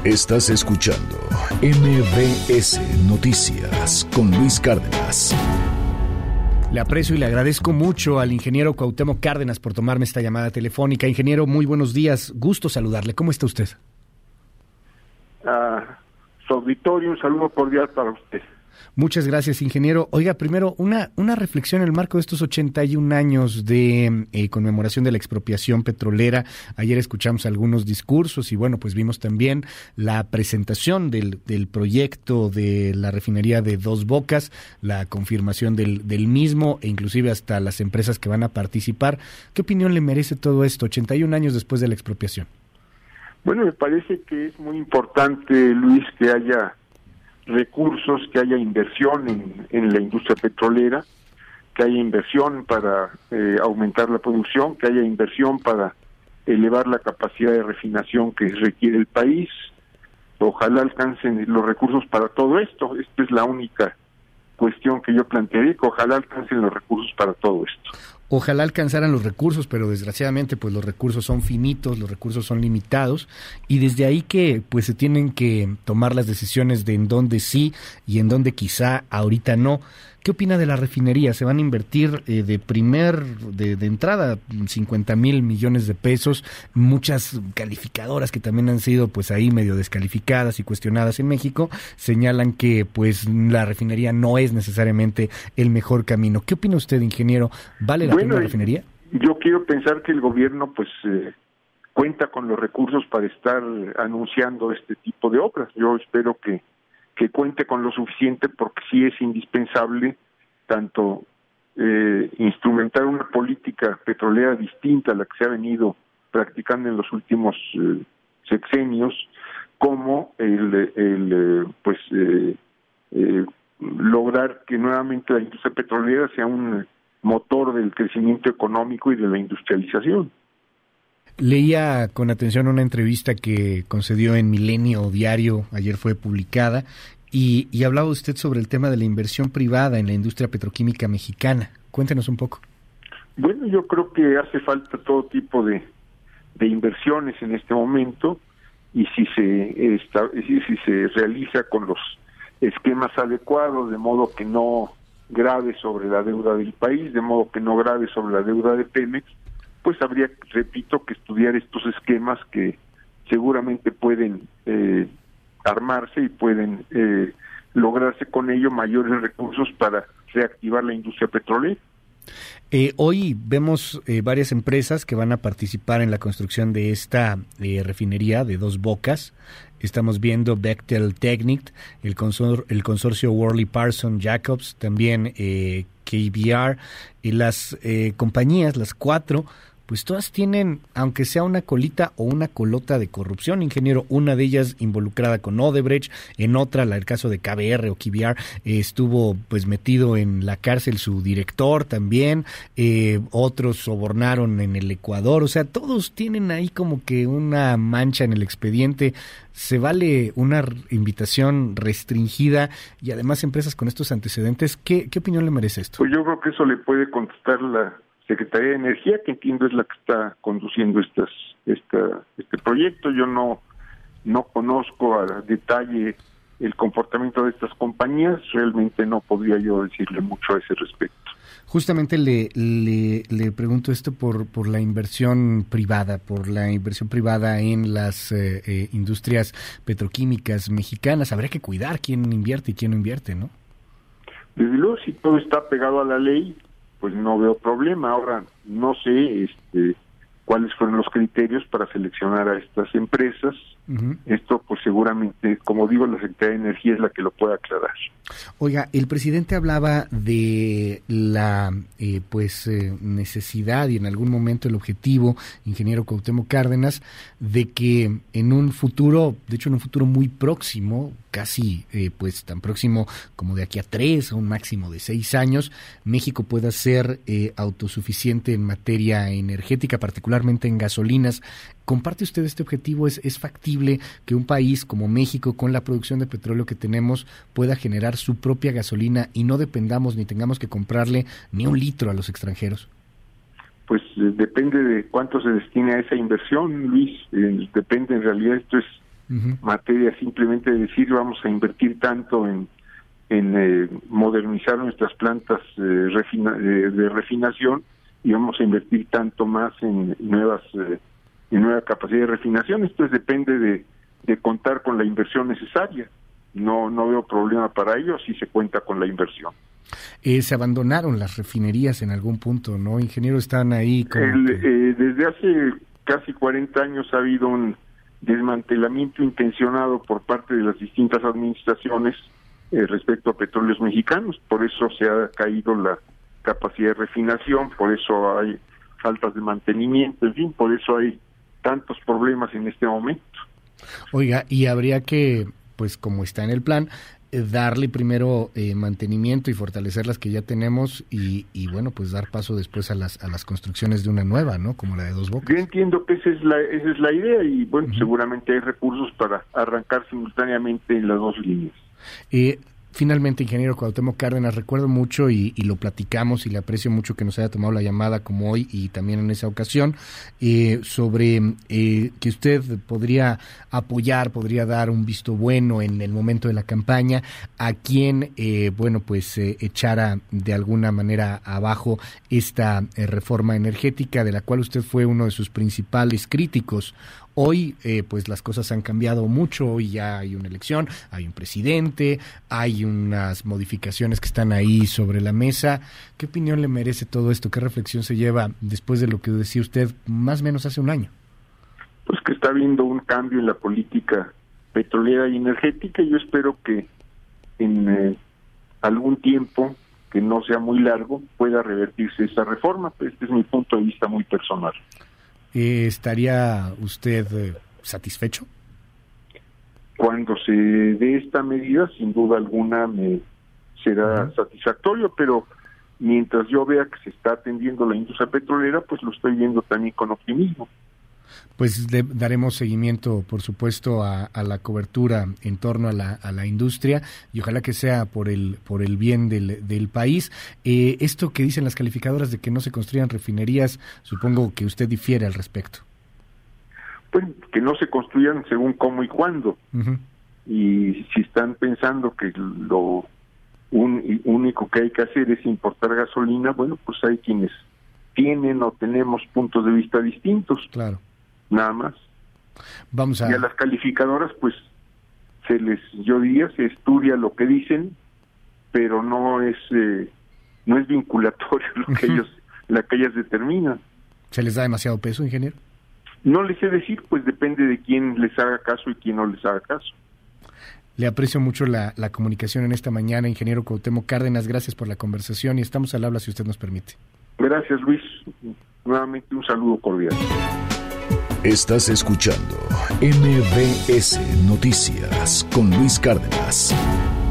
Estás escuchando MBS Noticias con Luis Cárdenas. Le aprecio y le agradezco mucho al ingeniero Cuauhtémoc Cárdenas por tomarme esta llamada telefónica. Ingeniero, muy buenos días. Gusto saludarle. ¿Cómo está usted? Su auditorio, un saludo cordial para usted. Muchas gracias, ingeniero. Oiga, primero, una reflexión en el marco de estos 81 años de conmemoración de la expropiación petrolera. Ayer escuchamos algunos discursos y, bueno, pues vimos también la presentación del proyecto de la refinería de Dos Bocas, la confirmación del mismo e inclusive hasta las empresas que van a participar. ¿Qué opinión le merece todo esto, 81 años después de la expropiación? Bueno, me parece que es muy importante, Luis, que haya recursos, que haya inversión en la industria petrolera, que haya inversión para aumentar la producción, que haya inversión para elevar la capacidad de refinación que requiere el país. Ojalá alcancen los recursos para todo esto. Esta es la única cuestión que yo plantearé, que ojalá alcancen los recursos para todo esto. Ojalá alcanzaran los recursos, pero desgraciadamente pues los recursos son finitos, los recursos son limitados y desde ahí que pues se tienen que tomar las decisiones de en dónde sí y en dónde quizá ahorita no. ¿Qué opina de la refinería? Se van a invertir de entrada 50,000 millones de pesos, muchas calificadoras que también han sido pues ahí medio descalificadas y cuestionadas en México, señalan que pues la refinería no es necesariamente el mejor camino. ¿Qué opina usted, ingeniero? ¿Vale la pena la refinería? Yo quiero pensar que el gobierno pues cuenta con los recursos para estar anunciando este tipo de obras. Yo espero que cuente con lo suficiente, porque sí es indispensable tanto instrumentar una política petrolera distinta a la que se ha venido practicando en los últimos sexenios, como lograr que nuevamente la industria petrolera sea un motor del crecimiento económico y de la industrialización. Leía con atención una entrevista que concedió en Milenio Diario, ayer fue publicada, y hablaba usted sobre el tema de la inversión privada en la industria petroquímica mexicana. Cuéntenos un poco. Bueno, yo creo que hace falta todo tipo de inversiones en este momento, y si se realiza con los esquemas adecuados, de modo que no grave sobre la deuda del país, de modo que no grave sobre la deuda de Pemex, pues habría, repito, que estudiar estos esquemas que seguramente pueden armarse y pueden lograrse con ello mayores recursos para reactivar la industria petrolera. Hoy vemos varias empresas que van a participar en la construcción de esta refinería de Dos Bocas. Estamos viendo Bechtel Technip, el consorcio Worley Parsons Jacobs, también KBR, y las compañías, las cuatro, pues todas tienen, aunque sea una colita o una colota de corrupción, ingeniero. Una de ellas involucrada con Odebrecht, en otra, el caso de KBR o KBR, estuvo pues metido en la cárcel su director también, otros sobornaron en el Ecuador, o sea, todos tienen ahí como que una mancha en el expediente. ¿Se vale una invitación restringida y además empresas con estos antecedentes? ¿Qué opinión le merece esto? Pues yo creo que eso le puede contestar la Secretaría de Energía, que entiendo es la que está conduciendo este proyecto. Yo no conozco a detalle el comportamiento de estas compañías, realmente no podría yo decirle mucho a ese respecto. Justamente le pregunto esto por la inversión privada, en las industrias petroquímicas mexicanas. Habría que cuidar quién invierte y quién no invierte, ¿no? Desde luego, si todo está pegado a la ley, pues no veo problema. Ahora, no sé cuáles fueron los criterios para seleccionar a estas empresas. Uh-huh. Esto, pues seguramente, como digo, la Secretaría de Energía es la que lo puede aclarar. Oiga, el presidente hablaba de la necesidad y en algún momento el objetivo, ingeniero Cuauhtémoc Cárdenas, de que en un futuro, de hecho en un futuro muy próximo, casi tan próximo como de aquí a 3 o un máximo de 6 años, México pueda ser autosuficiente en materia energética, particularmente en gasolinas. ¿Comparte usted este objetivo? ¿Es factible que un país como México, con la producción de petróleo que tenemos, pueda generar su propia gasolina y no dependamos ni tengamos que comprarle ni un litro a los extranjeros? Pues depende de cuánto se destine a esa inversión, Luis. Depende, en realidad esto es materia simplemente de decir vamos a invertir tanto en modernizar nuestras plantas de refinación y vamos a invertir tanto más en nueva capacidad de refinación. Esto depende de contar con la inversión necesaria. No veo problema para ello si se cuenta con la inversión. Se abandonaron las refinerías en algún punto, ¿no, ingeniero? Están ahí desde hace casi 40 años ha habido un desmantelamiento intencionado por parte de las distintas administraciones respecto a petróleos mexicanos. Por eso se ha caído la capacidad de refinación, por eso hay faltas de mantenimiento, en fin, por eso hay tantos problemas en este momento. Oiga, y habría que, pues como está en el plan, darle primero mantenimiento y fortalecer las que ya tenemos y bueno, pues dar paso después a las construcciones de una nueva, ¿no? Como la de Dos Bocas. Yo entiendo que esa es la idea y bueno, seguramente hay recursos para arrancar simultáneamente en las dos líneas. Finalmente, ingeniero Cuauhtémoc Cárdenas, recuerdo mucho y lo platicamos y le aprecio mucho que nos haya tomado la llamada como hoy y también en esa ocasión, sobre que usted podría apoyar, podría dar un visto bueno en el momento de la campaña a quien, echara de alguna manera abajo esta reforma energética de la cual usted fue uno de sus principales críticos. Hoy, pues las cosas han cambiado mucho, hoy ya hay una elección, hay un presidente, hay unas modificaciones que están ahí sobre la mesa. ¿Qué opinión le merece todo esto? ¿Qué reflexión se lleva después de lo que decía usted más o menos hace un año? Pues que está habiendo un cambio en la política petrolera y energética y yo espero que en algún tiempo, que no sea muy largo, pueda revertirse esa reforma. Este es mi punto de vista muy personal. ¿Estaría usted satisfecho? Cuando se dé esta medida, sin duda alguna me será satisfactorio, pero mientras yo vea que se está atendiendo la industria petrolera, pues lo estoy viendo también con optimismo. Pues daremos seguimiento, por supuesto, a la cobertura en torno a la industria y ojalá que sea por el bien del país. Esto que dicen las calificadoras de que no se construyan refinerías, supongo que usted difiere al respecto. Pues que no se construyan según cómo y cuándo. Y si están pensando que lo único que hay que hacer es importar gasolina, bueno, pues hay quienes tienen o tenemos puntos de vista distintos. Claro. Nada más. Y a las calificadoras, pues, yo diría, se estudia lo que dicen, pero no es vinculatorio lo que ellas determinan. ¿Se les da demasiado peso, ingeniero? No les sé decir, pues depende de quién les haga caso y quién no les haga caso. Le aprecio mucho la comunicación en esta mañana, ingeniero Cuauhtémoc Cárdenas. Gracias por la conversación y estamos al habla si usted nos permite. Gracias, Luis. Nuevamente un saludo cordial. Estás escuchando MBS Noticias con Luis Cárdenas.